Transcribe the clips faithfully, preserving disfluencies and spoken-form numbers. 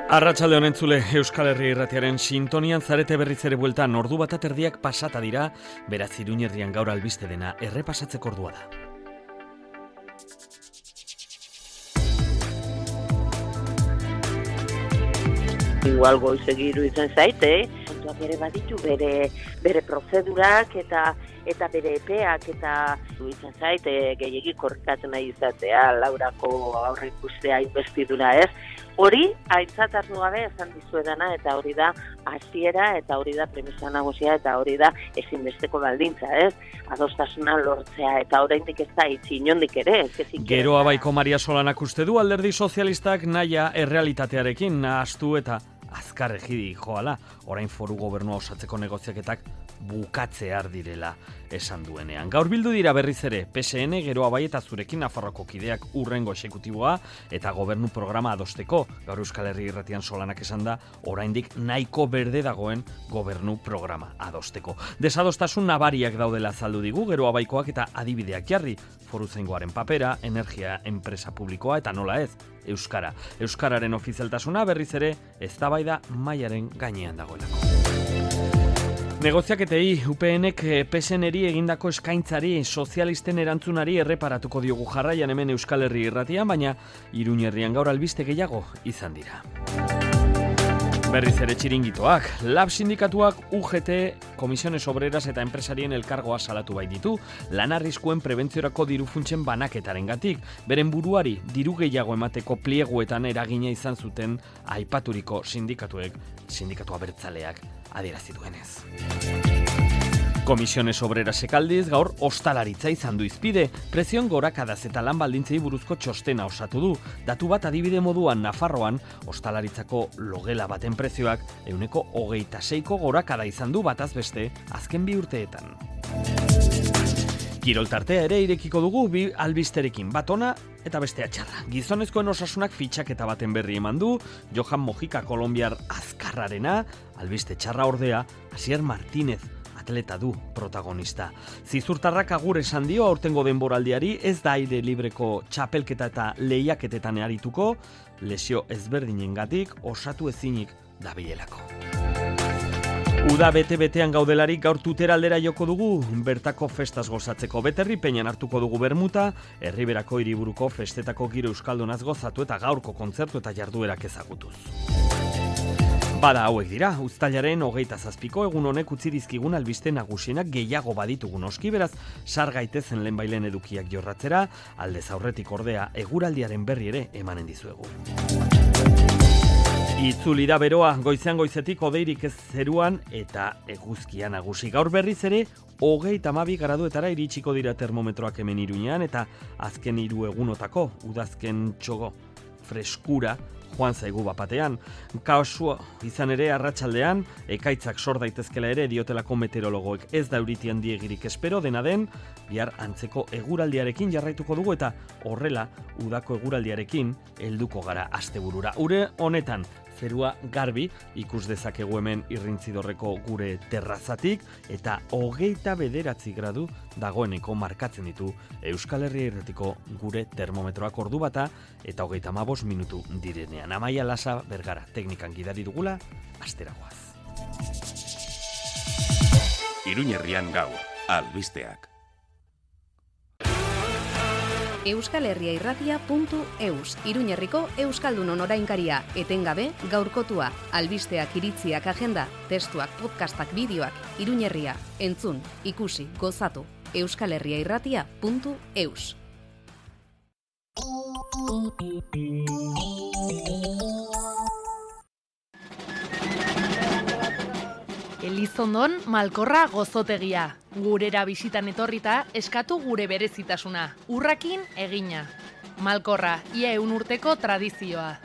Arratsalde honen zule Euskal Herria Irratiaren sintonian zarete berriz ere bueltan ordu bat aterdiak pasata dira, beraz Iruñerrian gaur albiste dena errepasatzeko ordua da. Igual goizegiru izan zaite, kontuak ere baditu bere bere prozedurak eta eta bere epeak eta izan zaite gehiegi korrikatzen nahi izatea, Laurako aurreikustea investidura ez. Hori aintzat hartu gabe esan dizuedana eta hori da hasiera eta hori da premisa nagusia eta hori da ezinbesteko baldintza, ez? Adostasuna lortzea eta oraindik ez da itzi inondik ere, ez? Gero Abaiko Maria Solanak uste du Alderdi Sozialistak nahia errealitatearekin nahastu eta azkar egidi joala, orain foru gobernua osatzeko negoziaketak bukatzear direla esan duenean. Gaur bildu dira berriz ere P S N, Gero Abai eta zurekin Nafarroako kideak urrengo exekutiboa eta gobernu programa adosteko. Gaur Euskal Herria Irratian Solanak esan da, oraindik nahiko berde dagoen gobernu programa adosteko. Desadostasun nabariak daudela azaldu digu Gero Abaikoak eta adibideak jarri, foruzaingoaren papera, energia enpresa publikoa eta nola ez, Euskara. Euskararen ofizialtasuna berriz ere eztabaida mailaren gainean dagoelako. Negoziaketei U P Nek P S N-eri egindako eskaintzari sozialisten erantzunari erreparatuko diogu jarraian hemen Euskal Herria Irratian, baina Iruñerrian gaur albiste gehiago izan dira. Berriz ere txiringitoak, Lab sindikatuak U G T, Komisiones Obreras eta enpresarien elkargoa salatu bai ditu, lan arriskuen prebentziorako diru funtsen banaketarengatik, beren buruari diru gehiago emateko plieguetan eragina izan zuten aipaturiko sindikatuek, sindikatu abertzaleak adierazi duenez. Komisiones Obrerasek aldiz gaur ostalaritza izan du izpide, prezion gorakadaz eta lan baldintzei buruzko txostena osatu du. Datu bat adibide moduan Nafarroan, ostalaritzako logela baten prezioak ehuneko hogeita seiko gorakada izan du bataz beste azken bi urteetan. Kiroltartea ere irekiko dugu bi albisterekin, bat ona eta bestea txarra. Gizonezkoen osasunak fitxaketa baten berri eman du, Johan Mojica kolombiar azkarrarena, albiste txarra ordea, Asier Martínez atleta du protagonista. Zizurtarrak agur esan dio aurtengo denboraldiari, ez da aire libreko txapelketa eta lehiaketetan arituko, lesio ezberdinengatik osatu ezinik dabilelako. Uda bete-betean gaudelarik gaur Tutera aldera joko dugu, bertako festaz gozatzeko beterri peinan hartuko dugu bermuta, Erriberako hiriburuko festetako giro euskaldunaz gozatu eta gaurko kontzertu eta jarduerak ezagutuz. Bada hauek dira, uztailaren hogeita zazpiko egun honek utzi dizkigun albiste nagusienak gehiago baditugun oski, beraz sar gaitezen lehenbailen edukiak jorratzera, aldez aurretik ordea eguraldiaren berri ere emanen dizuegu. Itzuli da beroa, goizean goizetik hodeirik ez zeruan eta eguzkia nagusi. Gaur berriz ere, hogeita hamabi graduetara iritsiko dira termometroak hemen Iruñean eta azken hiru egunotako udazken txogo freskura joan zaigu bapatean. Kaosua izan ere arratsaldean, ekaitzak sor daitezkela ere diotelako meteorologoek, ez da euriti handiegirik espero, dena den, bihar antzeko eguraldiarekin jarraituko dugu eta horrela udako eguraldiarekin helduko gara asteburura. Ure honetan, zerua garbi ikus dezakegu hemen Irrintzidorreko gure terrazatik eta hogeita bederatzi gradu dagoeneko markatzen ditu Euskal Herria Irratiko gure termometroak ordu bata eta hogeita hamabost minutu direnean. Amaia Lasa Bergara teknikan gidari dugula, asteragoaz. Iruñerrian gaur, albisteak. euskal herria irratia puntu eus, Iruñerriko Euskaldunon orainkaria, etengabe gaurkotua, albisteak iritziak agenda, testuak, podcastak, bideoak, Iruñerria, entzun, ikusi, gozatu, euskal herria irratia puntu eus. Elizondon Malkorra gozotegia. Gurera bisitan etorrita eskatu gure berezitasuna. Urrakin egina. Malkorra, ia eun urteko tradizioa.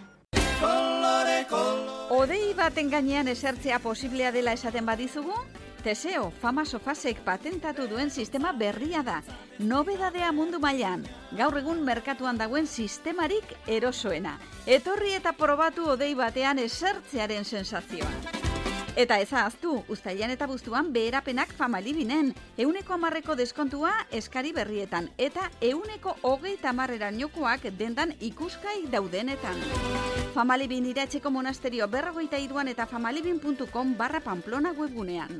Odei baten gainean esertzea posiblea dela esaten badizugu? Teseo, Fama Sofasek patentatu duen sistema berria da. Nobedadea mundu mailan. Gaur egun merkatuan dagoen sistemarik erosoena. Etorri eta probatu odei batean esertzearen sensazioa. Eta ez ahaztu, uztailan eta buztuan beherapenak Famalibinen, euneko hamarreko deskontua eskari berrietan, eta euneko hogeita hamarrerainokoak dendan ikuskai daudenetan. Famalibin Iratxeko monasterio berrogeita hiruan eta famalibin puntu com barra Pamplona webgunean.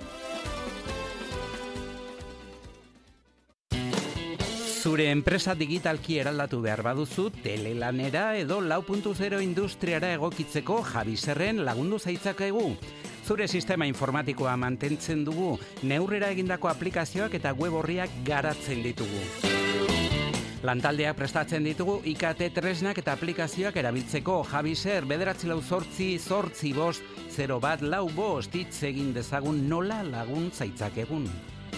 Zure enpresa digitalki eraldatu behar baduzu, telelanera edo lau puntu zero industriara egokitzeko Javiserren lagundu zaitzakegu. Zure sistema informatikoa mantentzen dugu, neurrera egindako aplikazioak eta web orriak garatzen ditugu. Lantaldeak prestatzen ditugu I K T tresnak eta aplikazioak erabiltzeko. Javiser, bederatzi lau zortzi, zortzi bost, zero bat lau bost, hitz egin dezagun nola lagun zaitzakegun.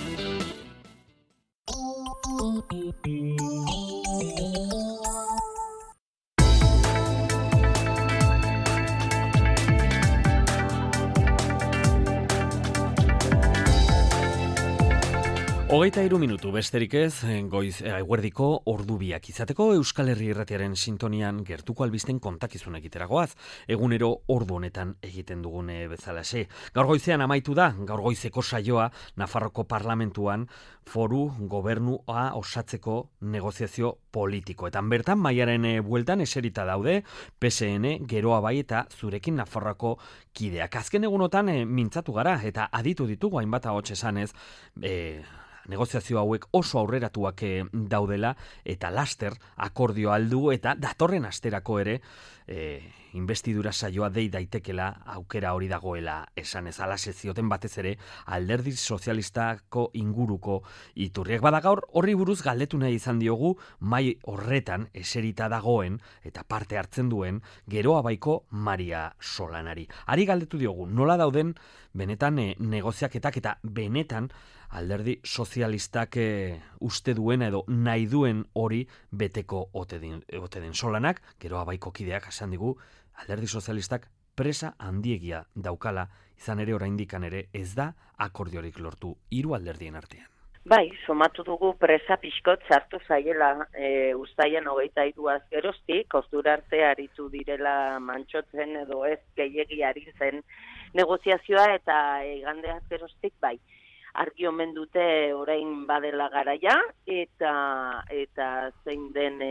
Hogeita hiru minutu besterik ez, goiz eguerdiko ordubiak izateko Euskal Herri Irratiaren sintonian gertuko albisten kontakizun egiteragoaz, egunero ordu honetan egiten dugune bezalase. Gaur goizean amaitu da, gaur goizeko saioa Nafarroko Parlamentuan foru gobernua osatzeko negoziazio politikoetan. Bertan, maiaren bueltan eserita daude, P S N, Geroa Bai eta zurekin Nafarroako kideak. Azken egunotan e, mintzatu gara eta aditu ditugu hainbat ahots esanez, e, negoziazio hauek oso aurreratuak daudela eta laster akordio aldu eta datorren asterako ere e, investidura saioa dei daitekela aukera hori dagoela esanez. Alaxe zioten batez ere Alderdi Sozialistako inguruko iturriek. Bada gaur horri buruz galdetu nahi izan diogu mai horretan eserita dagoen eta parte hartzen duen Geroa Baiko Maria Solanari. Ari galdetu diogu nola dauden benetan e, negoziaketak eta benetan Alderdi Sozialistak e, uste duena edo nahi duen hori beteko ote den, ote den. Solanak, Geroa Baiko kideak esan digu, Alderdi Sozialistak presa handiegia daukala, izan ere oraindikan ere ez da akordiorik lortu hiru alderdien artean. Bai, somatu dugu presa pixkot sartu zaiela e, uztaian hogeita hiruaz geroztik, ordura arte aritu direla mantxotzen edo ez gehiegi ari zen negoziazioa eta igandeaz geroztik bai. Argi omen dute orain badela garaia eta eta zein den e,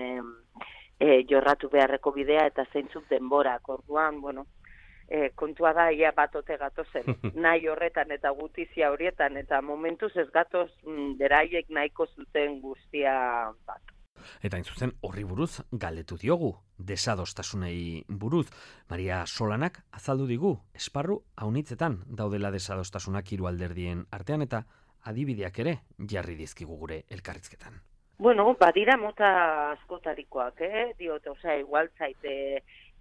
e, jorratu beharreko bidea eta zeintzuk denborak. Orduan, bueno, e, kontua da ia bat ote gatozen. Nahi horretan eta gutizia horietan eta momentuz ez gatoz mm, beraiek nahiko zuten guztia bat. Eta hain zuzen horri buruz galdetu diogu, desadostasunei buruz. Maria Solanak azaldu digu, esparru haunitzetan daudela desadostasunak hiru alderdien artean eta adibideak ere jarri dizkigu gure elkarrizketan. Bueno, badira mota askotarikoak, eh? Diot, osea, igual zaite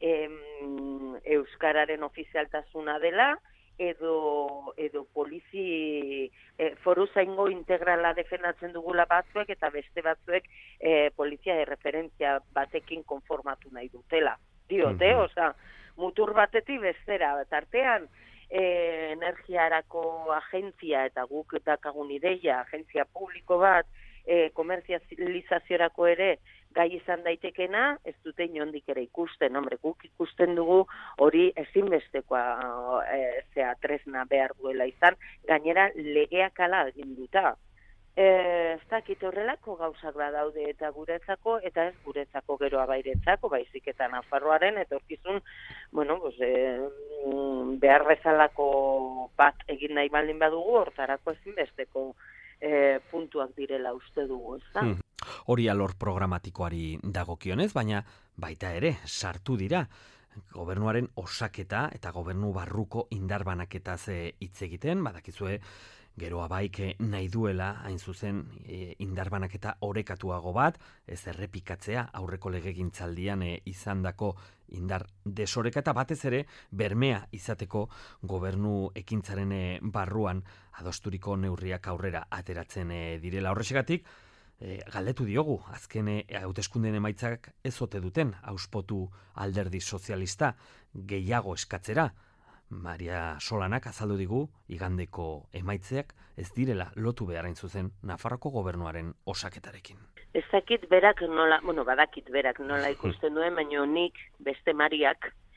em, euskararen ofizialtasuna dela, edo edo polizi e, foru zaingo integrala defendatzen dugula batzuek eta beste batzuek e, polizia de referentzia batekin konformatu nahi dutela. Diote, mm-hmm. Osea, mutur batetik bestera, tartean e, energiarako agentzia eta guk dakagun ideia, agentzia publiko bat, e, komerzializaziorako ere gai izan daitekena, ez dute inondik ere ikusten, hombre, guk ikusten dugu hori ezinbestekoa e, zea tresna behar duela izan, gainera legeak ala aginduta. E, ez dakit horrelako gauzak badaude eta guretzako, eta ez guretzako Geroa Bairentzako, baizik eta Nafarroaren, etorkizun, bueno, pues, e, behar bezalako bat egin nahi baldin badugu, hortarako ezinbesteko e, puntuak direla uste dugu, ez da? Hmm. Hori alor programatikoari dagokionez, baina baita ere sartu dira gobernuaren osaketa eta gobernu barruko indarbanaketaz hitz egiten, badakizue Geroa Baik nahi duela hain zuzen e, indarbanaketa orekatuago bat, ez errepikatzea aurreko legegintzaldian e, izandako indar desoreka eta batez ere bermea izateko gobernu ekintzaren e, barruan adosturiko neurriak aurrera ateratzen e, direla. Horrexegatik E, galdetu diogu, azken hauteskundeen emaitzak ez ote duten auspotu Alderdi Sozialista gehiago eskatzera. Maria Solanak azaldu digu igandeko emaitzeak ez direla lotu behar hain zuzen Nafarroko gobernuaren osaketarekin. Ez dakit berak nola, bueno, badakit berak nola ikusten duen, baina nik beste Mariak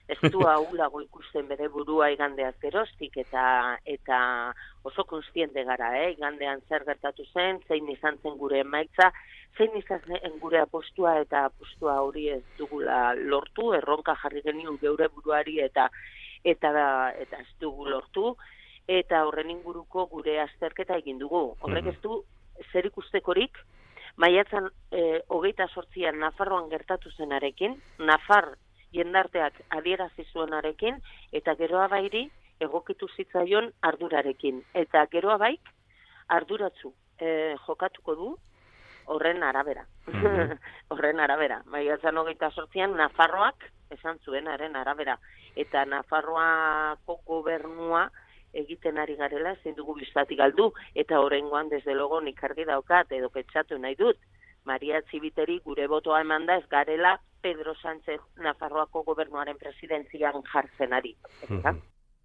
ez du ahulago ikusten bere burua igandeaz geroztik, eta eta oso konstiente gara, eh? Igandean zer gertatu zen, zein izan zen gure emaitza, zein izan zen gure apostua, eta apostua hori ez dugula lortu, erronka jarri geniun geure buruari, eta eta eta ez dugu lortu, eta horren inguruko gure azterketa egin dugu. Horrek ez du zer ikustekorik, maiatzan e, hogeita sortzian Nafarroan gertatu zenarekin, Nafar jendarteak adierazi zuenarekin, eta geroa bairi egokitu zitzaion ardurarekin. Eta geroa baik arduratzu e, jokatuko du horren arabera. Mm-hmm. horren arabera. Maiatzan hogeita sortzian Nafarroak esan zuenaren arabera. Eta Nafarroako gobernua egiten ari garela ezin dugu biztatik galdu, eta oraingoan desde logo nik argi daukat edo pentsatu nahi dut, Maria Txibiteri gure botoa emanda ez garela Pedro Sánchez Nafarroako gobernuaren presidentzian jartzen ari. Mm-hmm.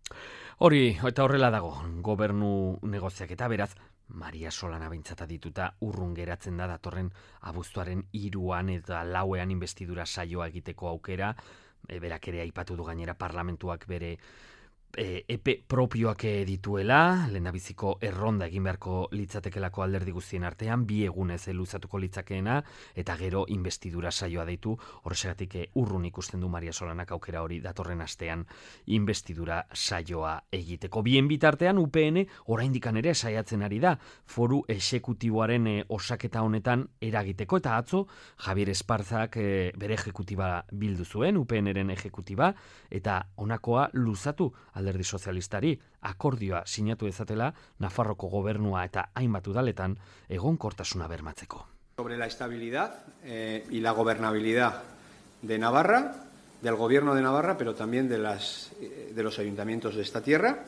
Hori, eta horrela dago, gobernu negoziak eta beraz, Maria Solana behintzat adituta urrun geratzen da datorren abuztuaren hiruan eta lauean investidura saioa egiteko aukera, e, berak ere aipatu du gainera parlamentuak bere E, epe propioak dituela, lehendabiziko erronda egin beharko litzatekelako alderdi guztien artean, bi egunez luzatuko litzakeena, eta gero investidura saioa deitu, horregatik urrun ikusten du Maria Solanak aukera hori datorren astean investidura saioa egiteko. Bien bitartean U P N oraindikan ere saiatzen ari da, foru exekutiboaren e, osaketa honetan eragiteko, eta atzo Javier Esparzak e, bere ejekutiba bildu zuen, U P N-ren ejekutiba, eta honakoa luzatu alderdi sozialistari akordioa sinatu dezatela Nafarroko gobernua eta hainbat udaletan egonkortasuna bermatzeko. Sobre la estabilidad eh, y la gobernabilidad de Navarra, del gobierno de Navarra, pero también de, las, eh, de los ayuntamientos de esta tierra,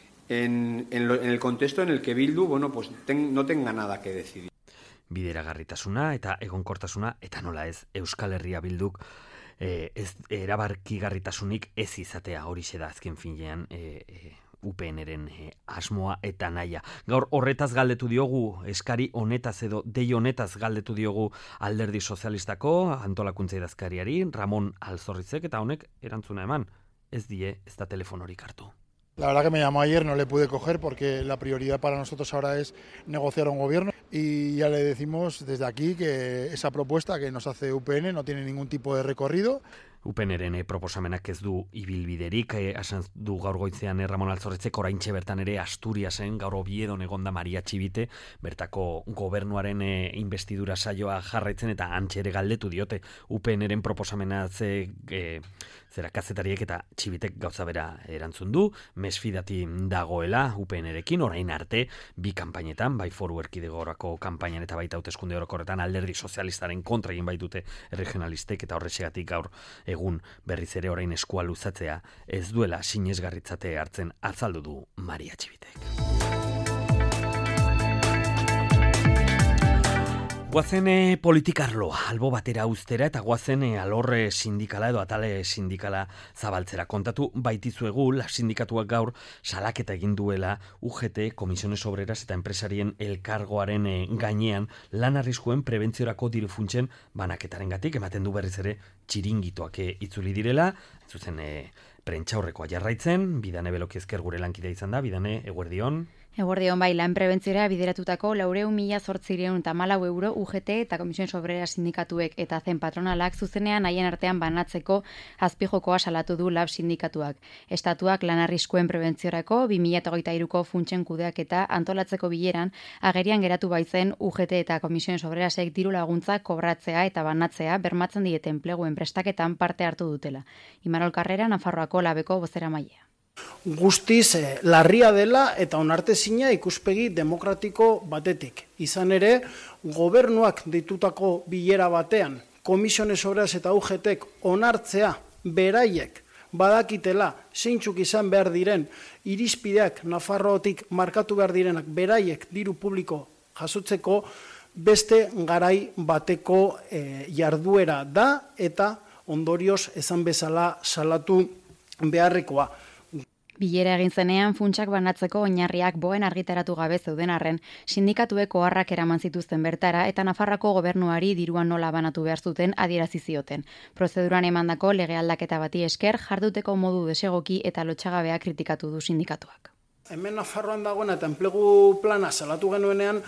en, en, lo, en el contexto en el que Bildu, bueno, pues ten, no tenga nada que decidir. Bideragarritasuna eta egonkortasuna, eta nola ez, Euskal Herria Bilduk E, ez erabarkigarritasunik ez izatea, horixe da azken finean e, e, U P N-ren e, asmoa eta naia. Gaur horretaz galdetu diogu, eskari honetaz edo dei honetaz galdetu diogu alderdi sozialistako antolakuntza idazkariari, Ramon Alzorrizek, eta honek erantzuna eman, ez die ez da telefonorik hartu. La verdad que me llamó ayer, no le pude coger porque la prioridad para nosotros ahora es negociar un gobierno y ya le decimos desde aquí que esa propuesta que nos hace U P N no tiene ningún tipo de recorrido. U P N-ren proposamenak ez du ibilbiderik, eh, asan du gaur goitzean eh, Ramon Alzorritzek oraintxe bertan ere Asturiasen, gaur Oviedon egonda Maria Txibite, bertako gobernuaren eh, investidura saioa jarraitzen, eta antxe ere galdetu diote U P N-ren proposamena ze, eh, zera kazetariek, eta Txibitek gauza bera erantzun du, mesfidati dagoela U P N-rekin, orain arte bi kanpainetan, bai foru erkidegorako kanpainan eta baita hauteskunde orokorretan alderdi sozialistaren kontra egin baitute regionalistek, eta horrexegatik gaur egun berriz ere orain eskua luzatzea ez duela sinesgarritzate hartzen azaldu du Maria Txibitek. Guazen e, politikarloa, albo batera ustera, eta guazen e, alorre sindikala edo atale sindikala zabaltzera. Kontatu baitizuegu, la sindikatuak gaur salaketa egin duela U G T, Komisiones Obreras eta Enpresarien Elkargoaren e, gainean lan arriskuen prebentziorako diru funtsen banaketarengatik, ematen du berriz ere txiringitoak e, itzuli direla, zuzen e, prentxaurrekoa jarraitzen, Bidane Belokiezker gure lankidea izan da, Bidane, eguerdion. Eguerdion bai, lan prebentziora bideratutako laurehun mila zortziehun eta hamalau euro U G T eta Komisiones Obreras sindikatuek eta zen patronalak zuzenean haien artean banatzeko azpijokoa salatu du lab sindikatuak. Estatuak lan arriskuen prebentziorako bi mila hogeita hiruko funtsen kudeaketa antolatzeko bileran agerian geratu baitzen U G T eta Komisiones Obrerasek diru laguntza kobratzea eta banatzea bermatzen diete enpleguen prestaketan parte hartu dutela. Imanol Karrera, Nafarroako labeko bozeramailea. Guztiz eh, larria dela eta onartezina ikuspegi demokratiko batetik. Izan ere, gobernuak ditutako bilera batean, Komisiones Obreras eta U G Tek onartzea beraiek badakitela zeintzuk izan behar diren irizpideak Nafarroatik markatu behar direnak beraiek diru publiko jasotzeko beste garai bateko eh, jarduera da eta ondorioz esan bezala salatu beharrekoa. Bilera egin zenean funtsak banatzeko oinarriak boen argitaratu gabe zeuden arren, sindikatuek oharrak eraman zituzten bertara eta Nafarroako gobernuari diruan nola banatu behar zuten adierazi zioten. Prozeduran emandako lege aldaketa bati esker jarduteko modu desegoki eta lotxagabea kritikatu du sindikatuak. Hemen Nafarroan dagoen eta enplegu plana salatu genuenean,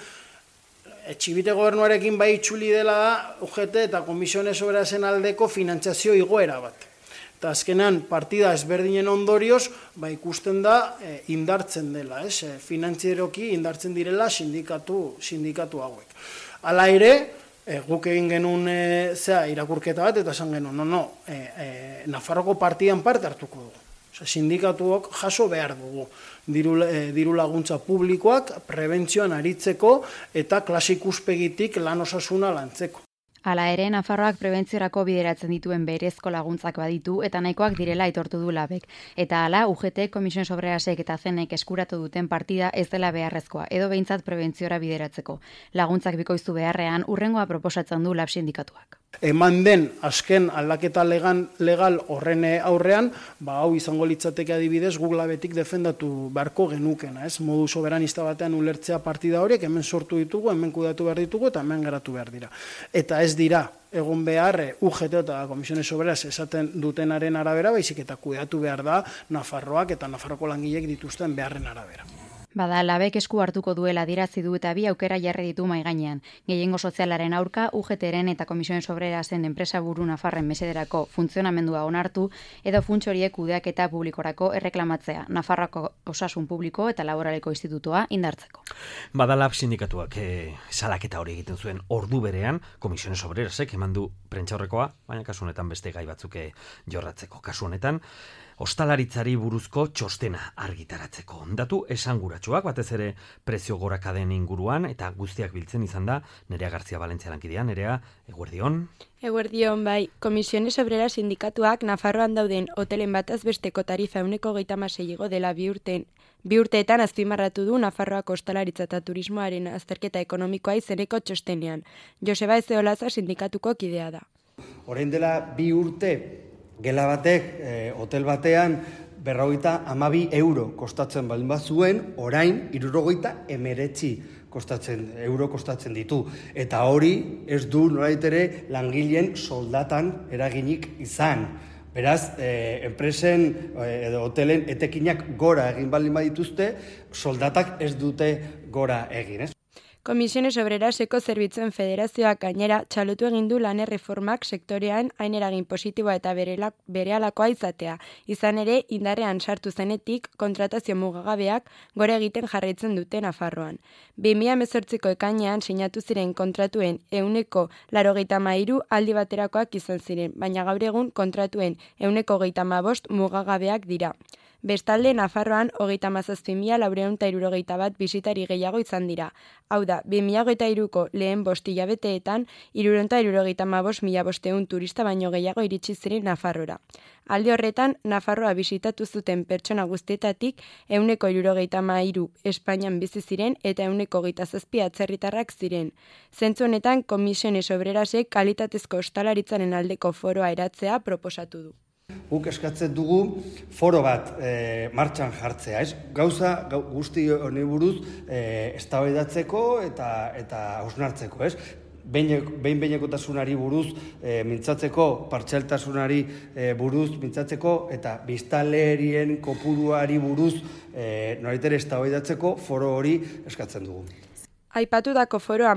Etxibite gobernuarekin bai itxuli dela U G T eta Komisiones Oberasen aldeko finantzazio igoera bat. Eta azkenan partida ezberdinen ondorioz, ba ikusten da e, indartzen dela, ez? E, finantzieroki indartzen direla sindikatu, sindikatu hauek. Hala ere, e, guk egin genuen e, zea irakurketa bat eta esan genuen, no, no, e, e, Nafarroko partidan parte hartuko dugu. Osea, sindikatuok jaso behar dugu diru, e, diru laguntza publikoak prebentzioan aritzeko eta klase ikuspegitik lan osasuna lantzeko. Hala ere, Nafarroak prebentziorako bideratzen dituen berezko laguntzak baditu eta nahikoak direla aitortu du labek. Eta hala, U G T, Komisiones Obrerasek eta zenek eskuratu duten partida ez dela beharrezkoa, edo behintzat prebentziora bideratzeko. Laguntzak bikoiztu beharrean, hurrengoa proposatzen du lab sindikatuak. Eman den azken aldaketa legal, legal horren aurrean, ba hau izango litzateke adibidez guk labetik defendatu beharko genukena, ez? Modu soberanista batean ulertzea partida horiek hemen sortu ditugu, hemen kudatu behar ditugu eta hemen geratu behar dira. Eta ez dira egon behar U G T eta Komisiones Obreras esaten dutenaren arabera, baizik eta kudatu behar da Nafarroak eta Nafarroko langileek dituzten beharren arabera. Bada, labek esku hartuko duela adierazi du eta bi aukera jarri ditu mahai gainean. Gehiengo sozialaren aurka U G T-ren eta Komisiones Obrerasen enpresa buru Nafarren mesederako funtzionamendua onartu edo funts horiek kudeaketa publikorako erreklamatzea, Nafarroako Osasun Publiko eta Laboraleko Institutoa indartzeko. Bada, lab sindikatuak e, salaketa hori egiten zuen ordu berean, Komisiones Obrerasek eman du prentsaurrekoa, baina kasu honetan beste gai batzuk jorratzeko. Kasu honetan, ostalaritzari buruzko txostena argitaratzeko. Datu esanguratsuak, batez ere prezio gorakaden inguruan, eta guztiak biltzen izan da, Nerea Gartzia Valentzia lankidea. Nerea, eguerdion? Eguerdion, bai. Komisiones Obreras sindikatuak Nafarroan dauden hotelen bataz besteko tarifa ehuneko hogeita hamasei igo dela bi urten. Bi urteetan azpimarratu du Nafarroako ostalaritza eta turismoaren azterketa ekonomikoa izeneko txostenean. Joseba Ezeolaza sindikatuko kidea da. Orain dela bi urte, gela batek, e, hotel batean, berrogeita hamabi euro kostatzen baldin bat zuen, orain, hirurogeita hemeretzi kostatzen, euro kostatzen ditu. Eta hori ez du nolabait ere langileen soldatan eraginik izan. Beraz, e, enpresen e, edo hotelen etekinak gora egin baldin badituzte, soldatak ez dute gora egin, ez? Komisiones Obreraseko Zerbitzuen Federazioak gainera txalotu egin du lan erreformak sektorean hain eragin positiboa eta berehalakoa izatea. Izan ere, indarrean sartu zenetik kontratazio mugagabeak gora egiten jarraitzen dute Nafarroan. bi mila hemezortziko ekainean sinatu ziren kontratuen ehuneko laurogeita hamairu aldi baterakoak izan ziren, baina gaur egun kontratuen ehuneko hogeita hamabost mugagabeak dira. Bestalde, Nafarroan hogeita hamazazpi mila laurehun eta hirurogeita bat bisitari gehiago izan dira. Hau da, bi mila hogeita hiruko lehen bost hilabeteetan hirurehun eta hirurogeita hamabost mila bostehun turista baino gehiago iritsi ziren Nafarrora. Alde horretan, Nafarroa bisitatu zuten pertsona guztietatik ehuneko hirurogeita hamairu Espainian bizi ziren eta ehuneko hogeita zazpi atzerritarrak ziren. Zentzu honetan, Komisiones Obrerasek kalitatezko ostalaritzaren aldeko foroa eratzea proposatu du. Guk eskatzen dugu foro bat e, martxan jartzea, ez? Gauza gau, guzti honi buruz e, eztabaidatzeko eta eta hausnartzeko, ez? Behin-behinekotasunari buruz e, mintzatzeko, partzialtasunari e, buruz mintzatzeko eta biztanlerien kopuruari buruz e, nolabait ere eztabaidatzeko foro hori eskatzen dugu. Aipatutako foroa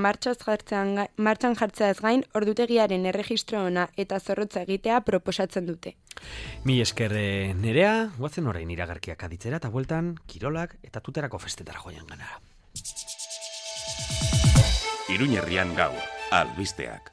martxan jartzeaz gain, ordutegiaren erregistro ona eta zorrotza egitea proposatzen dute. Mi esker Nerea, guazen orain iragarkiak aditzera eta bueltan, kirolak eta tuterako festetara joian ganara. Iruñerrian gaur, albisteak.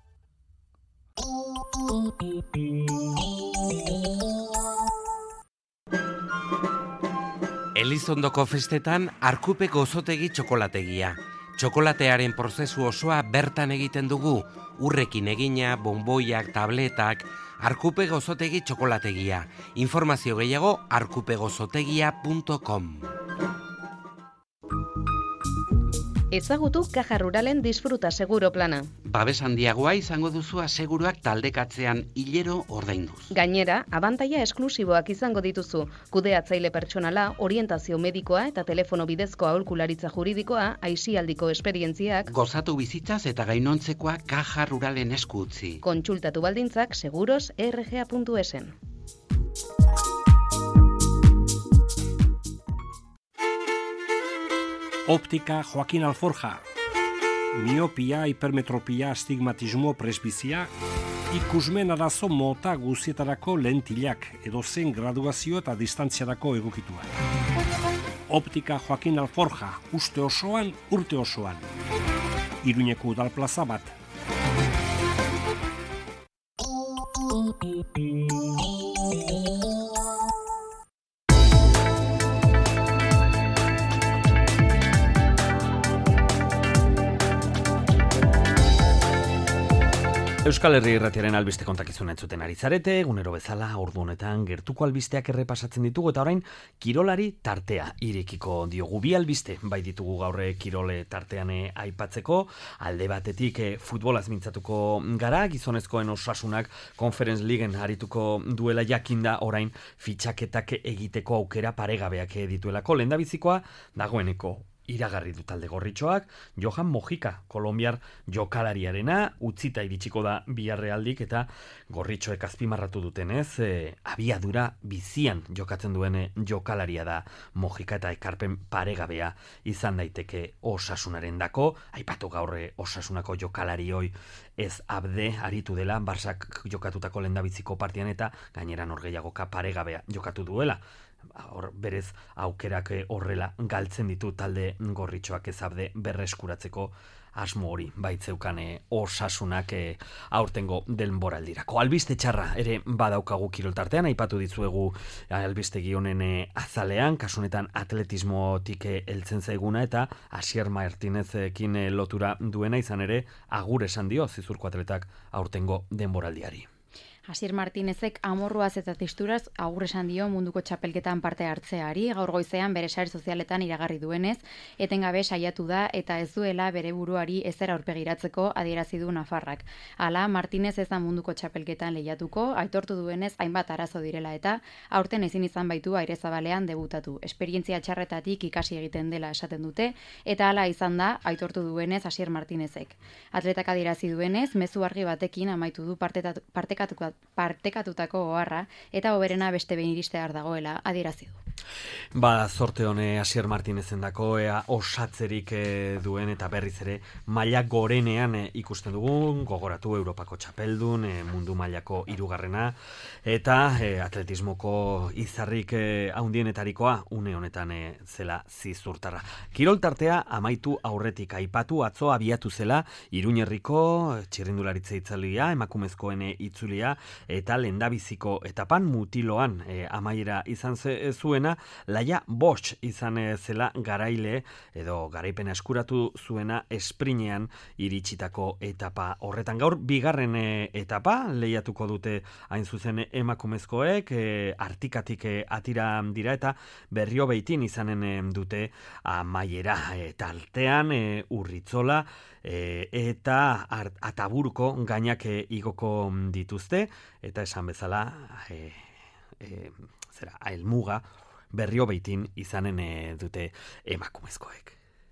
Elizondoko festetan Arkupe gozotegi txokolategia. Txokolatearen prozesu osoa bertan egiten dugu, urrekin egina, bonboiak, tabletak, Arkupe gozotegi txokolategia. Informazio gehiago arkupegozotegia punto com. Ezagutu Caja Ruralen disfruta seguro plana. Babes handiagoa izango duzu aseguruak taldekatzean hilero ordainduz. Gainera, abantaila esklusiboak izango dituzu. Kudeatzaile pertsonala, orientazio medikoa eta telefono bidezko aholkularitza juridikoa, aisialdiko esperientziak. Gozatu bizitzaz eta gainontzekoa Caja Ruralen esku utzi. Kontsultatu baldintzak seguros erre ge a puntu esen. Optika Joaquin Alforja. Miopia, hipermetropia, astigmatismo, presbizia, ikusmen arazo mota guzietarako lentilak, edozen graduazio eta distantziarako egokitua. Optika Joaquin Alforja, uste osoan, urte osoan. Iruñeko udalplaza bat. Euskal Herri Irratiaren albiste kontakizuna entzuten ari zarete, egunero bezala ordu honetan gertuko albisteak errepasatzen ditugu eta orain kirolari tartea irekiko diogu. Bi albiste bai ditugu gaurre kirole tartean aipatzeko, alde batetik e, futbolaz mintzatuko gara, gizonezkoen Osasunak Conference Leagueen arituko duela jakinda orain fitxaketak egiteko aukera paregabeak dituelako. Lehendabizikoa dagoeneko iragarri du talde gorritxoak, Johan Mojica, kolombiar jokalariarena, utzita iritsiko da biharrealdik eta gorritxoek azpimarratu dutenez, e, abiadura bizian jokatzen duen jokalaria da Mojica eta ekarpen paregabea izan daiteke Osasunaren dako, aipatu gaurre Osasunako jokalarioi ez abde aritu dela, Barsak jokatutako lehendabiziko partian eta gainera norgehiagoka paregabea jokatu duela. Hor, berez aukerak horrela galtzen ditu talde gorritxoak ezabde berreskuratzeko asmo hori baitzeukan Osasunak e, aurtengo denboraldirako. Albiste txarra ere badaukagu kiroltartean, aipatu dizuegu albistegi honen e, azalean, kasunetan atletismotik heltzen zaiguna eta Asier Martinezekin e, lotura duena izan ere agur esan dio Zizurko atletak aurtengo denboraldiari. Asier Martinezek amorruaz eta testuraz agur esan dio munduko txapelketan parte hartzeari, gaur goizean bere sare sozialetan iragarri duenez, etengabe saiatu da eta ez duela bere buruari ezer aurpegiratzeko adierazi du Nafarrak. Hala, Martinez ez da munduko txapelketan lehiatuko, aitortu duenez hainbat arazo direla eta aurten ezin izan baitu Airezabalean debutatu. Esperientzia txarretatik ikasi egiten dela esaten dute eta hala izan da aitortu duenez Asier Martinezek. Atletak adierazi duenez, mezu argi batekin amaitu du partekatuko partekatutako oharra eta hoberena beste behin iristear dagoela adierazi du. Ba, zorte hone Asier Martinezen dako ea osatzerik e, duen eta berriz ere maila gorenean e, ikusten dugun, gogoratu Europako txapeldun, e, mundu mailako hirugarrena eta e, atletismoko izarrik e, haundienetarikoa une honetan e, zela Zizurtarra. Kiroltartea amaitu aurretik aipatu atzo abiatu zela Iruñerriko txirrindularitza itzalia, emakumezkoen itzulia eta lehendabiziko etapan mutiloan e, amaiera izan ze, zuena, Laia Bosch izan zela garaile edo garaipena eskuratu zuena esprinean iritsitako etapa horretan. Gaur bigarren etapa lehiatuko dute hain zuzen emakumezkoek, e, artikatik e, atira dira eta Berrio Beitin izanen dute amaiera e, taltean e, Urritzola e, eta art, Ataburuko gainak e, igoko dituzte eta esan bezala e, e, zera, Aelmuga Berrio Beitin izanen e, dute emakumezkoek.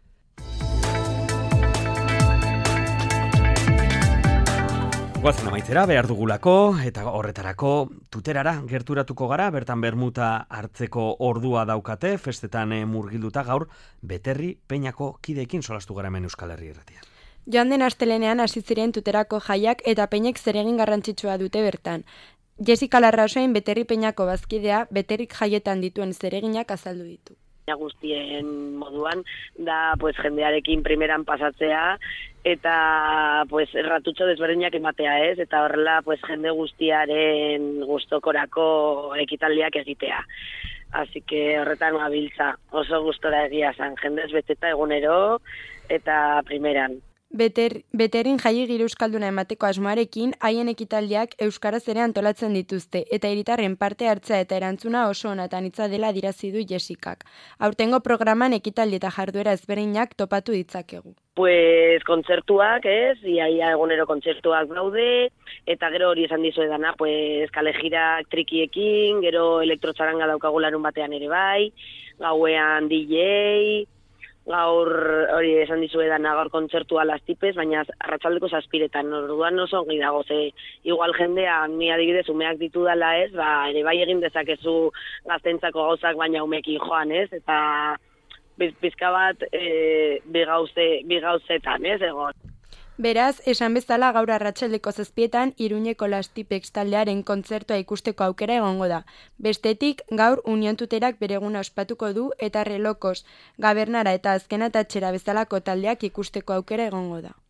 Guazen amaitzera behar dugulako eta horretarako tuterara gerturatuko gara, bertan bermuta hartzeko ordua daukate, festetan e, murgilduta gaur Beterri Peñako kideekin solastu gara hemen Euskal Herri Irratian. Joan den astelenean hasi ziren tuterako jaiak eta Peñek zeregin garrantzitsua dute bertan. Jessica Larrasoin Beterri Peñako bazkidea Beterrik jaietan dituen zereginak azaldu ditu. Guztien moduan da pues jendearekin primeran pasatzea eta pues erratutxo desberdinak ematea, ez? Eta horrela pues jende guztiaren gustokorako ekitaldiak egitea. Así que horretan gabiltza, oso gustora egia zan, jendez beteta egunero eta primeran. Beter, beterin jaie giro euskalduna emateko asmoarekin, haien ekitaldiak euskaraz ere antolatzen dituzte, eta hiritarren parte hartzea eta erantzuna oso onatan hitza dela dirazi du Jesikak. Aurtengo programan ekitaldi eta jarduera ezberdinak topatu ditzakegu. Pues kontzertuak, ez, iaia egunero kontzertuak daude, eta gero hori esan dizu edana, pues kalejirak trikiekin, gero elektrotxaranga daukagu larun batean ere bai, gauean D J, gaur hori esan dizu edana gaur kontzertua las tipes, baina arratsaldeko zazpiretan, orduan oso ongi dago, ze igual jendea, ni adibidez umeak ditu dala ez, ba, ere bai egin dezakezu gaztentzako gauzak, baina umekin joan ez, eta bizka bat e, bigauze, bigauzetan ez, egon. Beraz, esan bezala gaur arratsaldeko zazpietan Iruñeko Las Tipex taldearen kontzertua ikusteko aukera egongo da. Bestetik, gaur Union Tuterak bereguna ospatuko du eta Relokos, Gabernara eta Azkena Tatxera bezalako taldeak ikusteko aukera egongo da.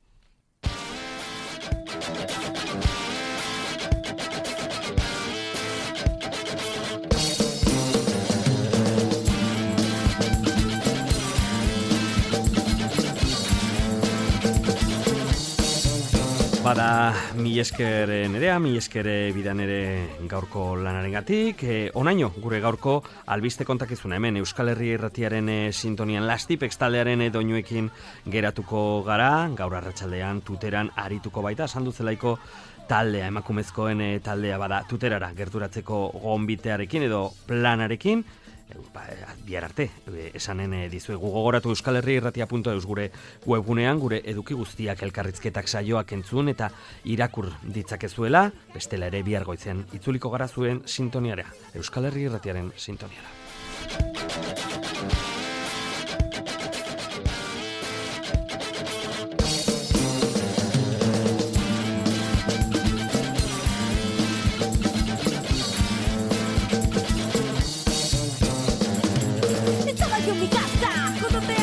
Bada, mi esker nerea, mi esker bidan ere gaurko lanarengatik. E, onaino, gure gaurko albiste kontakizuna hemen Euskal Herria Irratiaren e, sintonian Las Tipex taldearen doinuekin geratuko gara, gaur arratsaldean tuteran arituko baita, esan duzelaiko taldea, emakumezkoen e, taldea bada tuterara gerturatzeko gonbitearekin edo planarekin. Ba, bihar arte, esanen dizuegu gogoratu Euskal Herria Irratia puntu eus gure webgunean, gure eduki guztiak elkarrizketak saioak entzun eta irakur ditzakezuela, bestela ere bihar goizen itzuliko gara zuen sintoniara, Euskal Herria Irratiaren sintoniara. Estaba yo en mi casa cuando te